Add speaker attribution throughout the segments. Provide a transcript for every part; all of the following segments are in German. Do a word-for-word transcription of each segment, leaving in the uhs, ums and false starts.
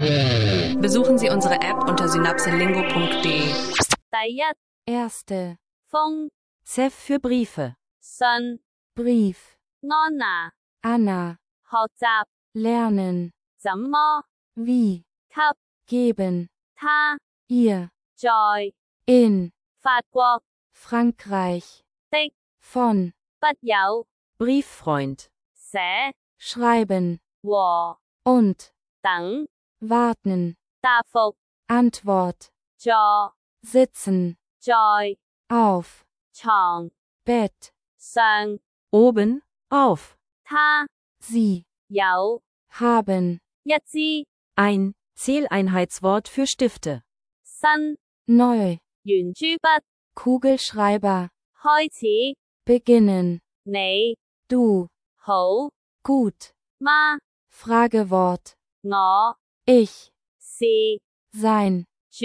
Speaker 1: Besuchen Sie unsere App unter synapselingo punkt de.
Speaker 2: 第一，
Speaker 3: Erste.
Speaker 2: 封
Speaker 3: Zef für Briefe.
Speaker 2: 信
Speaker 3: Brief.
Speaker 2: 安娜
Speaker 3: Anna.
Speaker 2: 學習
Speaker 3: Lernen.
Speaker 2: 怎麼
Speaker 3: Wie.
Speaker 2: 給
Speaker 3: Geben.
Speaker 2: 他
Speaker 3: Ihr.
Speaker 2: 在
Speaker 3: In.
Speaker 2: 法國
Speaker 3: Frankreich.
Speaker 2: 的
Speaker 3: Von.
Speaker 2: 筆友
Speaker 3: Brieffreund.
Speaker 2: 寫
Speaker 3: Schreiben.
Speaker 2: 和
Speaker 3: Und.
Speaker 2: 等
Speaker 3: Warten.
Speaker 2: 答覆
Speaker 3: Antwort.
Speaker 2: 坐
Speaker 3: Sitzen.
Speaker 2: 在
Speaker 3: Auf.
Speaker 2: 床
Speaker 3: Bett.
Speaker 2: 上
Speaker 3: Oben. Auf.
Speaker 2: 他
Speaker 3: Sie.
Speaker 2: 有
Speaker 3: Haben.
Speaker 2: 一支
Speaker 3: Ein Zähleinheitswort für Stifte.
Speaker 2: 新
Speaker 3: Neu.
Speaker 2: 圓珠筆
Speaker 3: Kugelschreiber.
Speaker 2: 開始
Speaker 3: Beginnen.
Speaker 2: 你
Speaker 3: Du.
Speaker 2: 好
Speaker 3: Gut.
Speaker 2: 嗎
Speaker 3: Fragewort.
Speaker 2: 我
Speaker 3: Ich.
Speaker 2: 是
Speaker 3: Sein.
Speaker 2: 住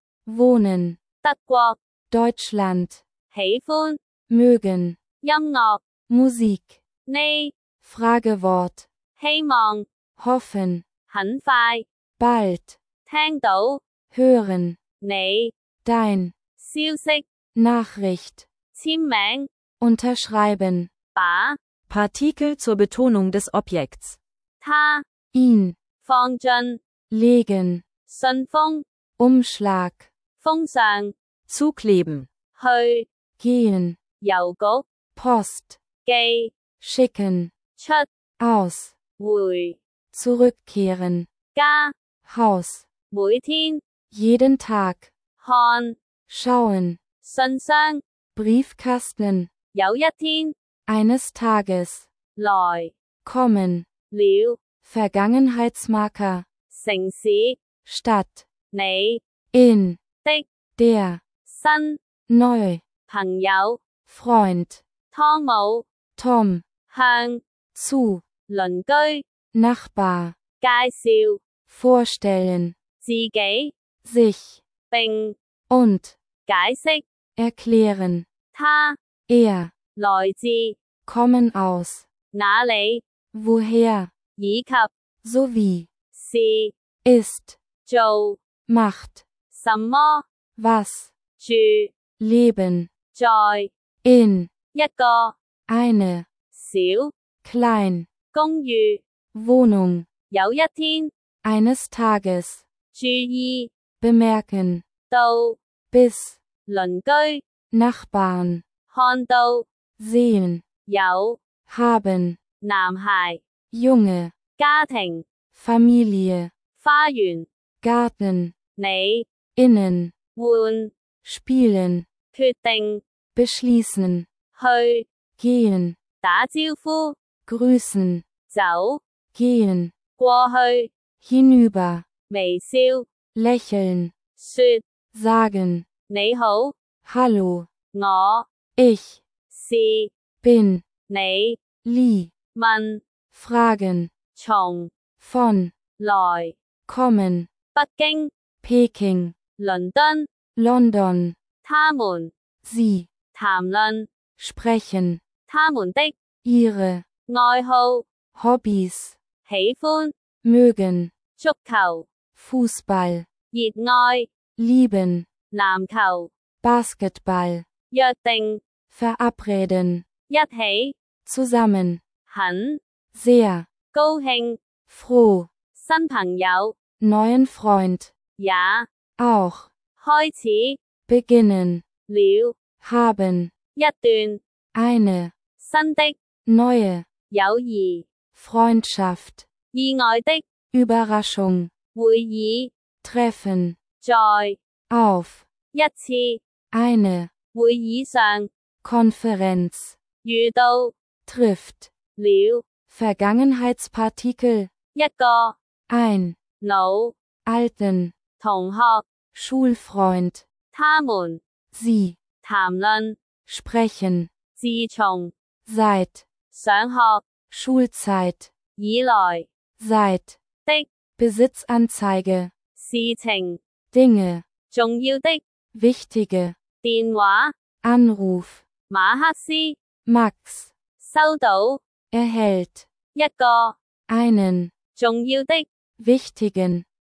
Speaker 3: Wohnen.
Speaker 2: 德國
Speaker 3: Deutschland.
Speaker 2: 喜歡
Speaker 3: Mögen.
Speaker 2: 音樂
Speaker 3: Musik.
Speaker 2: 呢
Speaker 3: Fragewort.
Speaker 2: 希望
Speaker 3: Hoffen.
Speaker 2: 很快
Speaker 3: Bald.
Speaker 2: 聽到
Speaker 3: Hören.
Speaker 2: 你
Speaker 3: Dein.
Speaker 2: 消息
Speaker 3: Nachricht.
Speaker 2: 簽名
Speaker 3: Unterschreiben.
Speaker 2: 把
Speaker 3: Partikel zur Betonung des Objekts.
Speaker 2: 他
Speaker 3: Ihn.
Speaker 2: 放進
Speaker 3: Legen.
Speaker 2: 信封
Speaker 3: Umschlag.
Speaker 2: 封上
Speaker 3: Zukleben.
Speaker 2: 去
Speaker 3: Gehen.
Speaker 2: 郵局
Speaker 3: Post.
Speaker 2: 寄
Speaker 3: Schicken.
Speaker 2: 出
Speaker 3: Aus.
Speaker 2: 回
Speaker 3: Zurückkehren.
Speaker 2: 家
Speaker 3: Haus.
Speaker 2: 每天
Speaker 3: Jeden Tag.
Speaker 2: 看
Speaker 3: Schauen.
Speaker 2: 信箱
Speaker 3: Briefkasten.
Speaker 2: 有一天
Speaker 3: Eines Tages.
Speaker 2: 來
Speaker 3: Kommen.
Speaker 2: 了
Speaker 3: Vergangenheitsmarker.
Speaker 2: 城市
Speaker 3: Stadt.
Speaker 2: 你
Speaker 3: In.
Speaker 2: 的
Speaker 3: Der.
Speaker 2: 新
Speaker 3: Neu.
Speaker 2: 朋友
Speaker 3: Freund.
Speaker 2: 湯姆
Speaker 3: Tom.
Speaker 2: 向
Speaker 3: Zu.
Speaker 2: 鄰居
Speaker 3: Nachbar.
Speaker 2: 介紹
Speaker 3: Vorstellen.
Speaker 2: 自己
Speaker 3: Sich.
Speaker 2: 並
Speaker 3: Und.
Speaker 2: 解釋
Speaker 3: Erklären.
Speaker 2: 他
Speaker 3: Er.
Speaker 2: 來自
Speaker 3: Kommen aus.
Speaker 2: 哪裡
Speaker 3: Woher.
Speaker 2: 以及
Speaker 3: Sowie.
Speaker 2: 是
Speaker 3: Ist.
Speaker 2: 做
Speaker 3: Macht.
Speaker 2: 什麼
Speaker 3: Was.
Speaker 2: 住
Speaker 3: Leben.
Speaker 2: 在
Speaker 3: In.
Speaker 2: 一個
Speaker 3: Eine.
Speaker 2: 小
Speaker 3: Klein.
Speaker 2: 公寓
Speaker 3: Wohnung.
Speaker 2: 有一天
Speaker 3: Eines Tages.
Speaker 2: 注意
Speaker 3: Bemerken.
Speaker 2: 到
Speaker 3: Bis.
Speaker 2: 鄰居
Speaker 3: Nachbarn.
Speaker 2: 看到
Speaker 3: Sehen.
Speaker 2: 有
Speaker 3: Haben.
Speaker 2: 男孩
Speaker 3: Junge.
Speaker 2: 家庭
Speaker 3: Familie.
Speaker 2: 花園
Speaker 3: Garten.
Speaker 2: 你
Speaker 3: Innen.
Speaker 2: 換
Speaker 3: Spielen.
Speaker 2: 決定
Speaker 3: Beschließen.
Speaker 2: 去
Speaker 3: Gehen.
Speaker 2: 打招呼
Speaker 3: Grüßen.
Speaker 2: 走
Speaker 3: Gehen.
Speaker 2: 過去
Speaker 3: Hinüber.
Speaker 2: 微笑
Speaker 3: Lächeln.
Speaker 2: 說
Speaker 3: Sagen.
Speaker 2: 你好
Speaker 3: Hallo.
Speaker 2: 我
Speaker 3: Ich.
Speaker 2: 是
Speaker 3: Bin.
Speaker 2: 你
Speaker 3: Lie.
Speaker 2: 問
Speaker 3: Fragen.
Speaker 2: 從
Speaker 3: Von.
Speaker 2: 來
Speaker 3: Kommen.
Speaker 2: 北京
Speaker 3: Peking.
Speaker 2: 倫敦
Speaker 3: London.
Speaker 2: 他們
Speaker 3: Sie.
Speaker 2: 談論
Speaker 3: Sprechen.
Speaker 2: 他們的
Speaker 3: Ihre.
Speaker 2: 愛好
Speaker 3: Hobbys.
Speaker 2: 喜歡
Speaker 3: Mögen.
Speaker 2: 足球
Speaker 3: Fußball.
Speaker 2: 熱愛
Speaker 3: Lieben.
Speaker 2: 籃球
Speaker 3: Basketball.
Speaker 2: 約定
Speaker 3: Verabreden.
Speaker 2: 一起
Speaker 3: Zusammen.
Speaker 2: 很
Speaker 3: Sehr.
Speaker 2: 高興
Speaker 3: Froh.
Speaker 2: 新朋友
Speaker 3: Neuen Freund.
Speaker 2: 也
Speaker 3: Auch.
Speaker 2: 開始
Speaker 3: Beginnen.
Speaker 2: 了
Speaker 3: Haben.
Speaker 2: 一段
Speaker 3: Eine.
Speaker 2: 新的
Speaker 3: Neue.
Speaker 2: 友誼
Speaker 3: Freundschaft.
Speaker 2: 意外的
Speaker 3: Überraschung.
Speaker 2: 會議
Speaker 3: Treffen.
Speaker 2: 在
Speaker 3: Auf.
Speaker 2: 一次
Speaker 3: Eine.
Speaker 2: 會議上
Speaker 3: Konferenz.
Speaker 2: 遇到
Speaker 3: Trifft.
Speaker 2: 了
Speaker 3: Vergangenheitspartikel.
Speaker 2: 一個
Speaker 3: Ein.
Speaker 2: 老
Speaker 3: Alten.
Speaker 2: 同學
Speaker 3: Schulfreund.
Speaker 2: 他們
Speaker 3: Sie.
Speaker 2: 談論
Speaker 3: Sprechen.
Speaker 2: 自從
Speaker 3: Seit.
Speaker 2: 上學
Speaker 3: Schulzeit.
Speaker 2: 以來
Speaker 3: Seit.
Speaker 2: 的
Speaker 3: Besitzanzeige.
Speaker 2: 事情
Speaker 3: Dinge.
Speaker 2: 重要的
Speaker 3: Wichtige.
Speaker 2: 電話
Speaker 3: Anruf.
Speaker 2: 馬克思
Speaker 3: Max.
Speaker 2: 收到
Speaker 3: Erhält.
Speaker 2: 一個
Speaker 3: Einen.
Speaker 2: 重要的
Speaker 3: Wichtigen.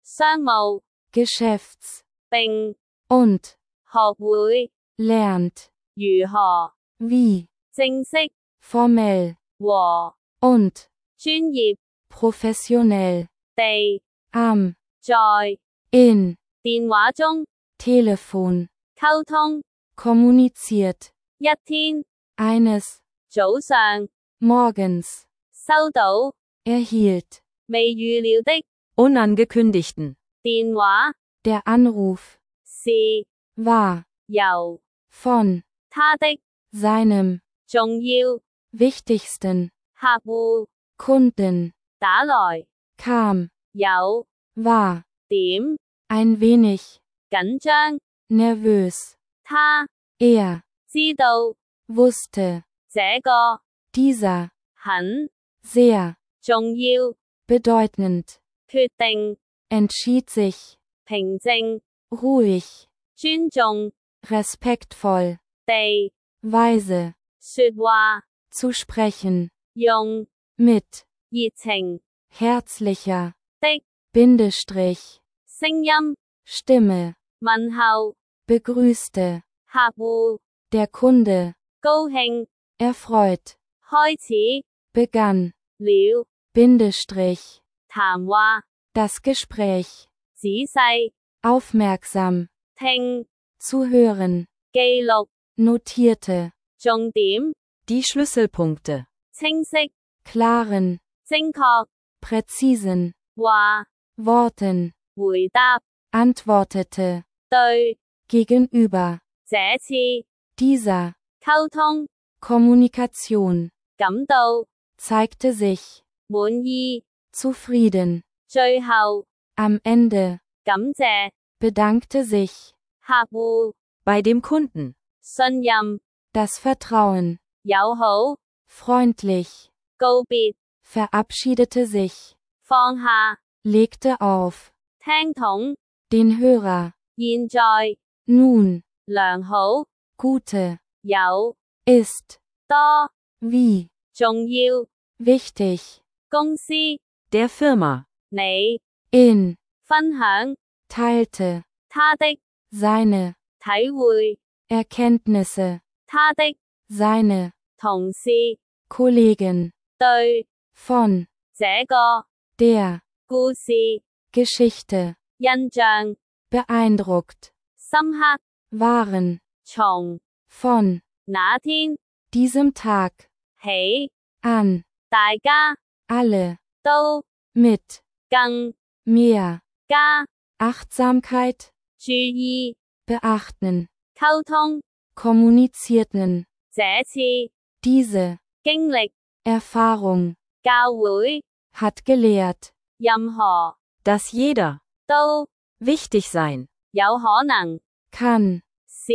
Speaker 2: 商務
Speaker 3: Geschäfts
Speaker 2: 並
Speaker 3: und
Speaker 2: 學會
Speaker 3: lernt
Speaker 2: 如何
Speaker 3: wie
Speaker 2: 正式
Speaker 3: formell
Speaker 2: 和
Speaker 3: und
Speaker 2: 專業
Speaker 3: professionell
Speaker 2: 地
Speaker 3: am
Speaker 2: 在
Speaker 3: in
Speaker 2: 電話中
Speaker 3: Telefon
Speaker 2: 溝通
Speaker 3: kommuniziert
Speaker 2: 一天
Speaker 3: eines
Speaker 2: 早上
Speaker 3: Morgens
Speaker 2: 收到
Speaker 3: erhielt
Speaker 2: 未預料的
Speaker 4: Unangekündigten.
Speaker 2: 電話
Speaker 3: der Anruf
Speaker 2: 是
Speaker 3: war
Speaker 2: 由
Speaker 3: von
Speaker 2: 他的
Speaker 3: seinem
Speaker 2: 重要
Speaker 3: wichtigsten
Speaker 2: 客戶
Speaker 3: Kunden
Speaker 2: 打來
Speaker 3: kam
Speaker 2: 有
Speaker 3: war
Speaker 2: 點
Speaker 3: ein wenig
Speaker 2: 緊張
Speaker 3: nervös
Speaker 2: 他
Speaker 3: er
Speaker 2: 知道
Speaker 3: wusste
Speaker 2: 這個
Speaker 3: dieser
Speaker 2: 很
Speaker 3: sehr
Speaker 2: 重要
Speaker 3: bedeutend
Speaker 2: 決定
Speaker 3: entschied sich
Speaker 2: 平靜
Speaker 3: ruhig
Speaker 2: 尊重
Speaker 3: respektvoll
Speaker 2: 地
Speaker 3: weise
Speaker 2: 說話
Speaker 3: zu sprechen
Speaker 2: 用
Speaker 3: mit
Speaker 2: 熱情
Speaker 3: herzlicher
Speaker 2: 的
Speaker 3: Bindestrich
Speaker 2: 聲音
Speaker 3: Stimme
Speaker 2: 問候
Speaker 3: begrüßte
Speaker 2: 客戶
Speaker 3: der Kunde
Speaker 2: 高興
Speaker 3: erfreut
Speaker 2: 開始
Speaker 3: begann
Speaker 2: 了
Speaker 3: Bindestrich
Speaker 2: 談話
Speaker 3: das Gespräch
Speaker 2: 仔細
Speaker 3: aufmerksam
Speaker 2: 聽
Speaker 3: zu hören
Speaker 2: 記錄
Speaker 3: notierte
Speaker 2: 重點
Speaker 4: Die Schlüsselpunkte.
Speaker 2: 清晰
Speaker 3: klaren
Speaker 2: 精確
Speaker 3: präzisen
Speaker 2: 話
Speaker 3: Worten
Speaker 2: 回答
Speaker 3: antwortete
Speaker 2: 對
Speaker 3: gegenüber
Speaker 2: 這次
Speaker 3: dieser
Speaker 2: 溝通
Speaker 3: Kommunikation
Speaker 2: 感到
Speaker 3: zeigte sich
Speaker 2: 滿意
Speaker 3: zufrieden
Speaker 2: 最後
Speaker 3: am Ende
Speaker 2: 感謝
Speaker 3: bedankte sich
Speaker 2: 客戶
Speaker 4: Bei dem Kunden.
Speaker 2: 信任
Speaker 3: das Vertrauen
Speaker 2: 友好
Speaker 3: freundlich
Speaker 2: 告別
Speaker 3: verabschiedete sich
Speaker 2: 放下
Speaker 3: legte auf
Speaker 2: 聽筒
Speaker 3: den Hörer
Speaker 2: 現在
Speaker 3: nun
Speaker 2: 良好
Speaker 3: gute
Speaker 2: 有
Speaker 3: ist
Speaker 2: 多
Speaker 3: wie
Speaker 2: 重要
Speaker 3: wichtig
Speaker 2: 公司
Speaker 4: Der Firma.
Speaker 2: 你
Speaker 3: in
Speaker 2: 分享
Speaker 3: teilte
Speaker 2: 他的
Speaker 3: seine
Speaker 2: 體會
Speaker 3: Erkenntnisse
Speaker 2: 他的
Speaker 3: seine
Speaker 2: 同事
Speaker 3: Kollegen
Speaker 2: 對
Speaker 3: von
Speaker 2: 這個
Speaker 3: der
Speaker 2: 故事
Speaker 3: Geschichte
Speaker 2: 印象
Speaker 3: beeindruckt
Speaker 2: 深刻
Speaker 3: waren
Speaker 2: 從
Speaker 3: von
Speaker 2: 那天
Speaker 3: diesem Tag
Speaker 2: 起
Speaker 3: an
Speaker 2: 大家
Speaker 3: alle
Speaker 2: 都
Speaker 3: mit
Speaker 2: 更
Speaker 3: mehr
Speaker 2: 加
Speaker 3: Achtsamkeit
Speaker 2: 注意
Speaker 3: beachten
Speaker 2: 溝通
Speaker 3: kommunizierten
Speaker 2: 這次
Speaker 3: diese
Speaker 2: 經歷
Speaker 3: Erfahrung
Speaker 2: 教會
Speaker 3: hat gelehrt
Speaker 2: 任何
Speaker 4: Dass jeder
Speaker 2: 都
Speaker 4: wichtig sein
Speaker 2: 有可能
Speaker 3: kann
Speaker 2: 是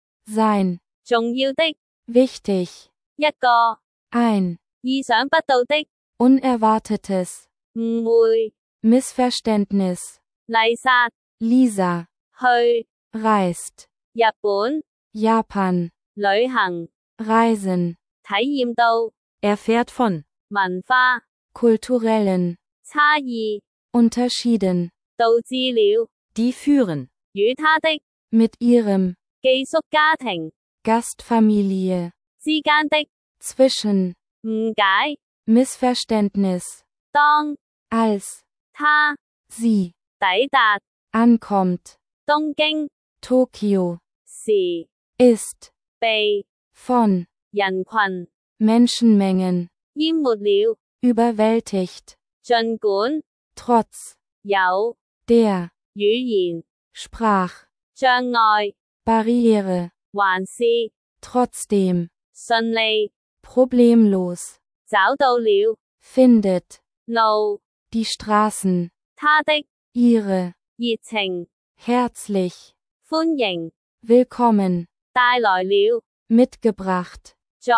Speaker 3: sein
Speaker 2: 重要的
Speaker 3: wichtig
Speaker 2: 一個
Speaker 3: ein
Speaker 2: 意想不到的
Speaker 3: unerwartetes
Speaker 2: 誤會
Speaker 3: Missverständnis
Speaker 2: 麗莎
Speaker 3: Lisa
Speaker 2: 去
Speaker 3: reist
Speaker 2: 日本
Speaker 3: Japan
Speaker 2: 旅行
Speaker 3: reisen
Speaker 2: 體驗到
Speaker 4: erfährt von
Speaker 2: 文化
Speaker 3: kulturellen
Speaker 2: 差異
Speaker 3: Unterschieden
Speaker 2: 導致了
Speaker 4: die führen
Speaker 2: 與他的
Speaker 3: mit ihrem
Speaker 2: 寄宿家庭
Speaker 3: Gastfamilie
Speaker 2: 之間的
Speaker 3: zwischen
Speaker 2: 誤解
Speaker 3: Missverständnis
Speaker 2: 當
Speaker 3: als
Speaker 2: 他
Speaker 3: sie
Speaker 2: 抵達
Speaker 3: ankommt
Speaker 2: 東京
Speaker 3: Tokio
Speaker 2: 時
Speaker 3: ist
Speaker 2: 被
Speaker 3: von
Speaker 2: 人群
Speaker 3: Menschenmengen
Speaker 2: 淹沒了
Speaker 3: überwältigt
Speaker 2: 儘管
Speaker 3: trotz
Speaker 2: 有
Speaker 3: der
Speaker 2: 語言
Speaker 3: Sprach
Speaker 2: 障礙
Speaker 3: Barriere
Speaker 2: 還是
Speaker 3: trotzdem
Speaker 2: 順利
Speaker 3: problemlos
Speaker 2: 找到了
Speaker 3: findet
Speaker 2: 路
Speaker 3: die Straßen
Speaker 2: 他的
Speaker 3: ihre
Speaker 2: 熱情
Speaker 3: herzlich
Speaker 2: 歡迎
Speaker 3: willkommen
Speaker 2: 帶來了
Speaker 3: mitgebracht
Speaker 2: 在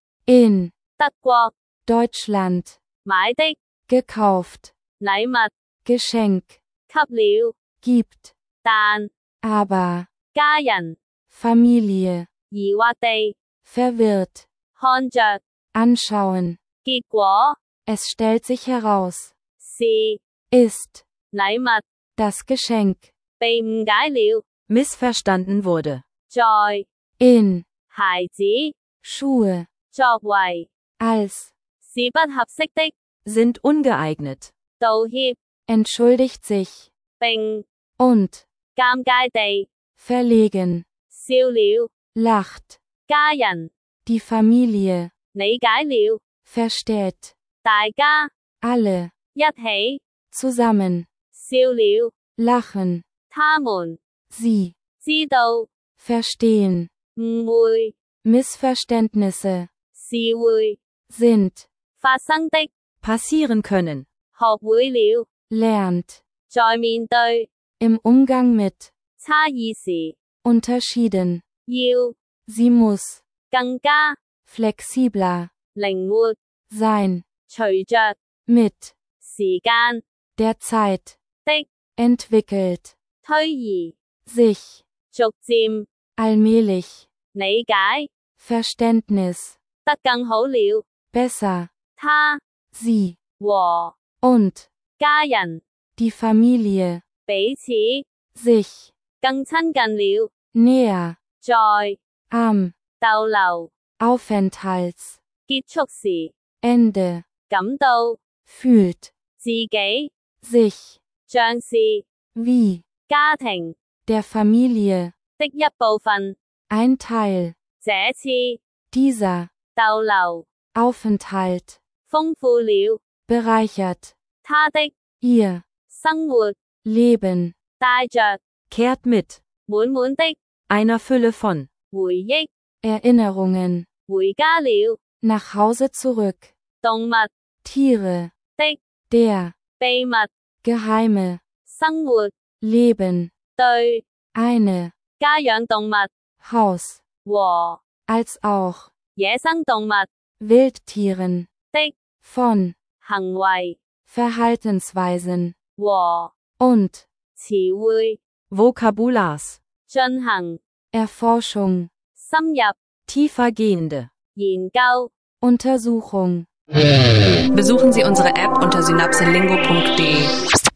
Speaker 3: in
Speaker 2: 德國
Speaker 3: Deutschland
Speaker 2: 買的
Speaker 3: gekauft
Speaker 2: 禮物
Speaker 3: Geschenk
Speaker 2: 給了
Speaker 3: gibt
Speaker 2: 但
Speaker 3: aber
Speaker 2: 家人
Speaker 3: Familie
Speaker 2: 疑惑地
Speaker 3: verwirrt
Speaker 2: 看着
Speaker 3: anschauen
Speaker 2: 結果
Speaker 3: es stellt sich heraus
Speaker 2: 是
Speaker 3: ist
Speaker 2: 禮物
Speaker 3: das Geschenk,
Speaker 2: 被誤解了，
Speaker 4: missverstanden wurde,
Speaker 2: 在
Speaker 3: in,
Speaker 2: 孩子
Speaker 3: Schuhe,
Speaker 2: 作為
Speaker 3: als,
Speaker 2: 是不合適的，
Speaker 4: sind ungeeignet,
Speaker 2: 道歉
Speaker 3: entschuldigt sich,
Speaker 2: 並
Speaker 3: und,
Speaker 2: 尷尬地
Speaker 3: verlegen,
Speaker 2: 笑了，
Speaker 3: lacht,
Speaker 2: 家人
Speaker 3: die Familie,
Speaker 2: 理解了，
Speaker 3: versteht,
Speaker 2: 大家
Speaker 3: alle,
Speaker 2: 一起
Speaker 3: zusammen,
Speaker 2: 笑了，
Speaker 3: lachen,
Speaker 2: 他們
Speaker 3: sie,
Speaker 2: 知道
Speaker 3: verstehen,
Speaker 2: 誤會
Speaker 3: Missverständnisse,
Speaker 2: 是會
Speaker 3: sind,
Speaker 2: 發生的，
Speaker 4: passieren können,
Speaker 2: 學會了，
Speaker 3: lernt,
Speaker 2: 在面對
Speaker 3: im Umgang mit,
Speaker 2: 差異時
Speaker 3: unterschieden,
Speaker 2: 要
Speaker 3: sie muss,
Speaker 2: 更加
Speaker 3: flexibler,
Speaker 2: 靈活，
Speaker 3: sein,
Speaker 2: 隨着
Speaker 3: mit,
Speaker 2: 時間
Speaker 3: der Zeit,
Speaker 2: 的
Speaker 3: entwickelt,
Speaker 2: 推移，
Speaker 3: sich,
Speaker 2: 逐漸
Speaker 3: allmählich,
Speaker 2: 理解
Speaker 3: Verständnis,
Speaker 2: 得更好了，
Speaker 3: besser,
Speaker 2: 他
Speaker 3: sie,
Speaker 2: 和
Speaker 3: und,
Speaker 2: 家人
Speaker 3: die Familie,
Speaker 2: 彼此
Speaker 3: sich,
Speaker 2: 更親近了，
Speaker 3: näher,
Speaker 2: 在
Speaker 3: am,
Speaker 2: 逗留
Speaker 3: Aufenthalts,
Speaker 2: 結束時
Speaker 3: Ende,
Speaker 2: 感到
Speaker 3: fühlt,
Speaker 2: 自己
Speaker 3: sich,
Speaker 2: 像是
Speaker 3: wie,
Speaker 2: 家庭
Speaker 3: der Familie,
Speaker 2: 的一部分，
Speaker 3: ein Teil,
Speaker 2: 這次
Speaker 3: dieser,
Speaker 2: 逗留
Speaker 3: Aufenthalt,
Speaker 2: 豐富了
Speaker 3: bereichert,
Speaker 2: 他的
Speaker 3: ihr,
Speaker 2: 生活，
Speaker 3: Leben,
Speaker 2: 帶着
Speaker 4: kehrt mit,
Speaker 2: 滿滿的
Speaker 4: einer Fülle von,
Speaker 2: 回憶，
Speaker 3: Erinnerungen,
Speaker 2: 回家了，
Speaker 3: nach Hause zurück,
Speaker 2: 動物
Speaker 3: Tiere,
Speaker 2: 的
Speaker 3: der,
Speaker 2: 秘密，
Speaker 4: geheime,
Speaker 2: 生活，
Speaker 3: Leben,
Speaker 2: 對
Speaker 3: eine,
Speaker 2: 家養動物
Speaker 3: Haus,
Speaker 2: 和
Speaker 3: als auch,
Speaker 2: 野生動物
Speaker 3: Wildtieren,
Speaker 2: 的
Speaker 3: von,
Speaker 2: 行為
Speaker 3: Verhaltensweisen,
Speaker 2: 和
Speaker 3: und,
Speaker 2: 詞彙
Speaker 4: Vokabulars,
Speaker 2: 進行
Speaker 3: Erforschung,
Speaker 2: 深入
Speaker 4: tiefergehende,
Speaker 2: 研究。
Speaker 3: Untersuchung.
Speaker 1: Besuchen Sie unsere App unter synapselingo punkt de.